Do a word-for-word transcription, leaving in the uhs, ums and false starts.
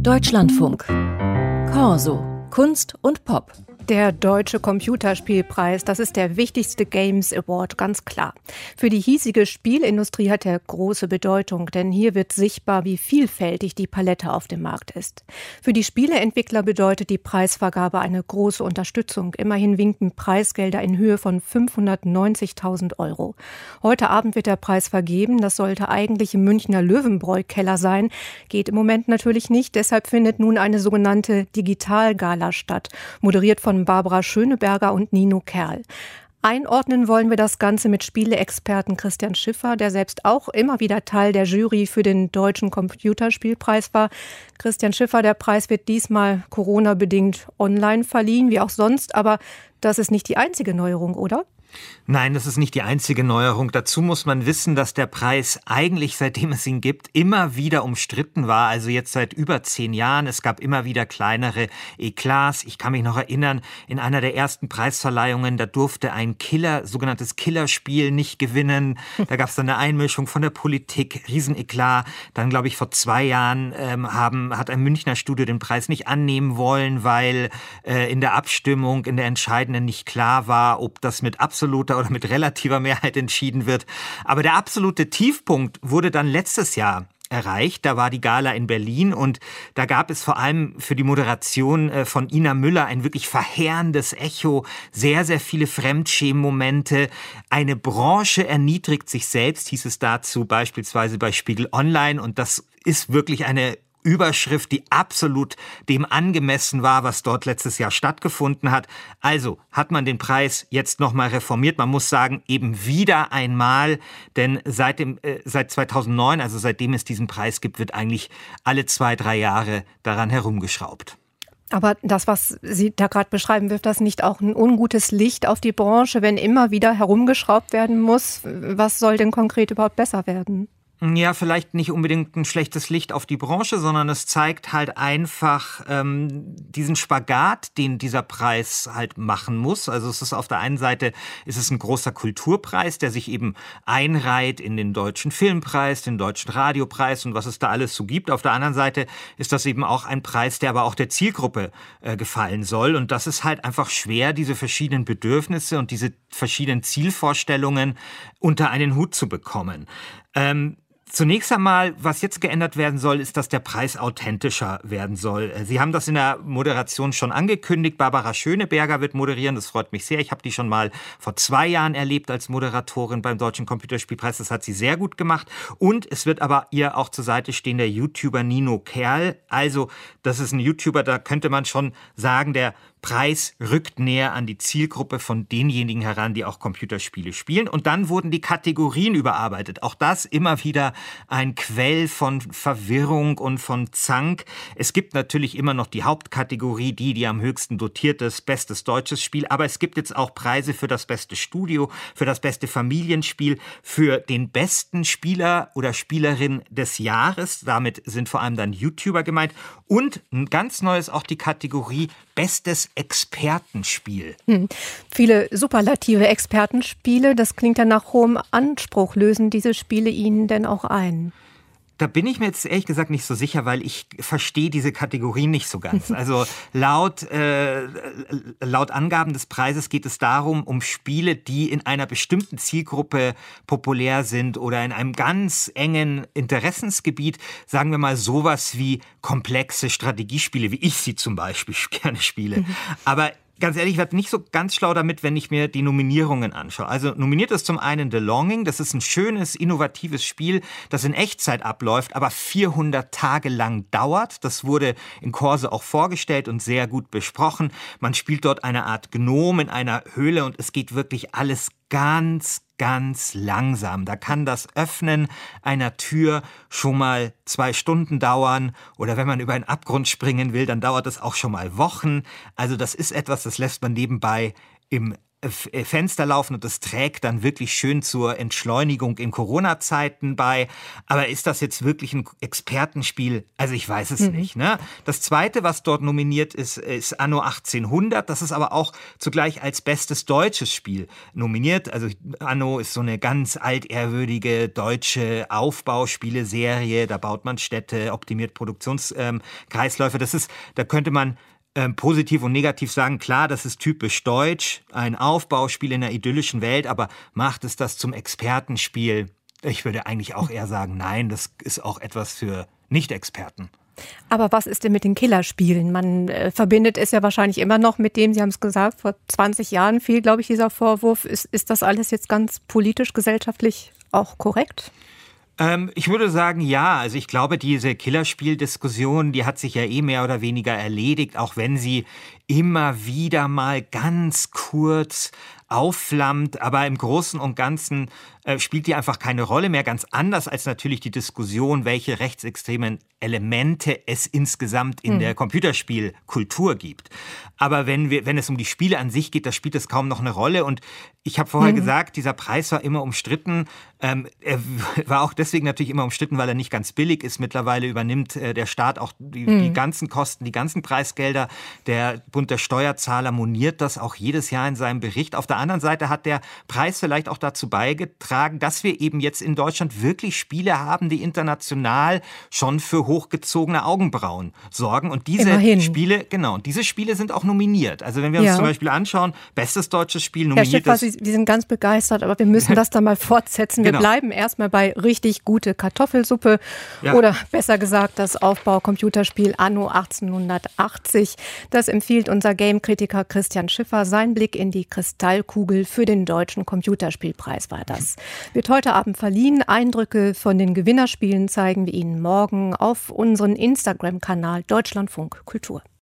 Deutschlandfunk. Corso. Kunst und Pop. Der Deutsche Computerspielpreis, das ist der wichtigste Games Award, ganz klar. Für die hiesige Spielindustrie hat er große Bedeutung, denn hier wird sichtbar, wie vielfältig die Palette auf dem Markt ist. Für die Spieleentwickler bedeutet die Preisvergabe eine große Unterstützung. Immerhin winken Preisgelder in Höhe von fünfhundertneunzigtausend Euro. Heute Abend wird der Preis vergeben. Das sollte eigentlich im Münchner Löwenbräu-Keller sein. Geht im Moment natürlich nicht. Deshalb findet nun eine sogenannte Digitalgala statt, moderiert von Barbara Schöneberger und Nino Kerl. Einordnen wollen wir das Ganze mit Spieleexperten Christian Schiffer, der selbst auch immer wieder Teil der Jury für den Deutschen Computerspielpreis war. Christian Schiffer, der Preis wird diesmal Corona-bedingt online verliehen, wie auch sonst, aber das ist nicht die einzige Neuerung, oder? Nein, das ist nicht die einzige Neuerung. Dazu muss man wissen, dass der Preis eigentlich, seitdem es ihn gibt, immer wieder umstritten war. Also jetzt seit über zehn Jahren. Es gab immer wieder kleinere Eklats. Ich kann mich noch erinnern, in einer der ersten Preisverleihungen, da durfte ein Killer, sogenanntes Killerspiel nicht gewinnen. Da gab es dann eine Einmischung von der Politik, Rieseneklat. Dann, glaube ich, vor zwei Jahren ähm, haben, hat ein Münchner Studio den Preis nicht annehmen wollen, weil äh, in der Abstimmung, in der entscheidenden nicht klar war, ob das mit absoluter oder mit relativer Mehrheit entschieden wird. Aber der absolute Tiefpunkt wurde dann letztes Jahr erreicht. Da war die Gala in Berlin und da gab es vor allem für die Moderation von Ina Müller ein wirklich verheerendes Echo, sehr, sehr viele Fremdschämen-Momente. Eine Branche erniedrigt sich selbst, hieß es dazu beispielsweise bei Spiegel Online, und das ist wirklich eine Überschrift, die absolut dem angemessen war, was dort letztes Jahr stattgefunden hat. Also hat man den Preis jetzt nochmal reformiert. Man muss sagen, eben wieder einmal, denn seit, dem, äh, seit zweitausendneun, also seitdem es diesen Preis gibt, wird eigentlich alle zwei, drei Jahre daran herumgeschraubt. Aber das, was Sie da gerade beschreiben, wirft das nicht auch ein ungutes Licht auf die Branche, wenn immer wieder herumgeschraubt werden muss? Was soll denn konkret überhaupt besser werden? Ja, vielleicht nicht unbedingt ein schlechtes Licht auf die Branche, sondern es zeigt halt einfach ähm, diesen Spagat, den dieser Preis halt machen muss. Also es ist auf der einen Seite ist es ein großer Kulturpreis, der sich eben einreiht in den Deutschen Filmpreis, den Deutschen Radiopreis und was es da alles so gibt. Auf der anderen Seite ist das eben auch ein Preis, der aber auch der Zielgruppe äh, gefallen soll. Und das ist halt einfach schwer, diese verschiedenen Bedürfnisse und diese verschiedenen Zielvorstellungen unter einen Hut zu bekommen. Ähm, Zunächst einmal, was jetzt geändert werden soll, ist, dass der Preis authentischer werden soll. Sie haben das in der Moderation schon angekündigt. Barbara Schöneberger wird moderieren. Das freut mich sehr. Ich habe die schon mal vor zwei Jahren erlebt als Moderatorin beim Deutschen Computerspielpreis. Das hat sie sehr gut gemacht. Und es wird aber ihr auch zur Seite stehen der YouTuber Nino Kerl. Also, das ist ein YouTuber, da könnte man schon sagen, der Preis rückt näher an die Zielgruppe von denjenigen heran, die auch Computerspiele spielen. Und dann wurden die Kategorien überarbeitet. Auch das immer wieder ein Quell von Verwirrung und von Zank. Es gibt natürlich immer noch die Hauptkategorie, die, die am höchsten dotiert ist, bestes deutsches Spiel. Aber es gibt jetzt auch Preise für das beste Studio, für das beste Familienspiel, für den besten Spieler oder Spielerin des Jahres. Damit sind vor allem dann YouTuber gemeint. Und ein ganz neues auch die Kategorie bestes Expertenspiel. Hm. Viele superlative Expertenspiele, das klingt ja nach hohem Anspruch. Lösen diese Spiele Ihnen denn auch ein? Da bin ich mir jetzt ehrlich gesagt nicht so sicher, weil ich verstehe diese Kategorie nicht so ganz. Also laut, äh, laut Angaben des Preises geht es darum, um Spiele, die in einer bestimmten Zielgruppe populär sind oder in einem ganz engen Interessensgebiet, sagen wir mal sowas wie komplexe Strategiespiele, wie ich sie zum Beispiel gerne spiele. Mhm. Aber ganz ehrlich, ich werde nicht so ganz schlau damit, wenn ich mir die Nominierungen anschaue. Also nominiert ist zum einen The Longing. Das ist ein schönes, innovatives Spiel, das in Echtzeit abläuft, aber vierhundert Tage lang dauert. Das wurde in Corso auch vorgestellt und sehr gut besprochen. Man spielt dort eine Art Gnom in einer Höhle und es geht wirklich alles ganz, ganz langsam. Da kann das Öffnen einer Tür schon mal zwei Stunden dauern oder wenn man über einen Abgrund springen will, dann dauert es auch schon mal Wochen. Also das ist etwas, das lässt man nebenbei im Fenster laufen und das trägt dann wirklich schön zur Entschleunigung in Corona-Zeiten bei. Aber ist das jetzt wirklich ein Expertenspiel? Also ich weiß es mhm. nicht. Ne? Das Zweite, was dort nominiert ist, ist Anno achtzehnhundert. Das ist aber auch zugleich als bestes deutsches Spiel nominiert. Also Anno ist so eine ganz altehrwürdige deutsche Aufbauspieleserie. Da baut man Städte, optimiert Produktionskreisläufe. Das ist, da könnte man ähm, positiv und negativ sagen, klar, das ist typisch deutsch, ein Aufbauspiel in einer idyllischen Welt, aber macht es das zum Expertenspiel? Ich würde eigentlich auch eher sagen, nein, das ist auch etwas für Nicht-Experten. Aber was ist denn mit den Killerspielen? Man äh, verbindet es ja wahrscheinlich immer noch mit dem, Sie haben es gesagt, vor zwanzig Jahren fiel, glaube ich, dieser Vorwurf. Ist, ist das alles jetzt ganz politisch, gesellschaftlich auch korrekt? Ähm, ich würde sagen, ja. Also ich glaube, diese Killerspiel-Diskussion, die hat sich ja eh mehr oder weniger erledigt, auch wenn sie immer wieder mal ganz kurz aufflammt. Aber im Großen und Ganzen äh, spielt die einfach keine Rolle mehr. Ganz anders als natürlich die Diskussion, welche rechtsextremen Elemente es insgesamt in mhm. der Computerspielkultur gibt. Aber wenn wir, wenn es um die Spiele an sich geht, da spielt das kaum noch eine Rolle. Und ich habe vorher mhm. gesagt, dieser Preis war immer umstritten. Ähm, er war auch deswegen natürlich immer umstritten, weil er nicht ganz billig ist. Mittlerweile übernimmt äh, der Staat auch die, mhm. die ganzen Kosten, die ganzen Preisgelder. Der Bund der Steuerzahler moniert das auch jedes Jahr in seinem Bericht. Auf der anderen Seite hat der Preis vielleicht auch dazu beigetragen, dass wir eben jetzt in Deutschland wirklich Spiele haben, die international schon für hochgezogene Augenbrauen sorgen. Und diese Immerhin. Spiele, genau, diese Spiele sind auch nominiert. Also wenn wir uns ja. zum Beispiel anschauen, bestes deutsches Spiel nominiert. Herr Schiffer, Sie, Sie sind ganz begeistert, aber wir müssen das dann mal fortsetzen. Wir genau. bleiben erstmal bei richtig gute Kartoffelsuppe ja. oder besser gesagt das Aufbau-Computerspiel Anno achtzehnhundertachtzig. Das empfiehlt unser Game-Kritiker Christian Schiffer. Sein Blick in die Kristallkugel für den Deutschen Computerspielpreis war das. Wird heute Abend verliehen. Eindrücke von den Gewinnerspielen zeigen wir Ihnen morgen auf unseren Instagram-Kanal Deutschlandfunk Kultur.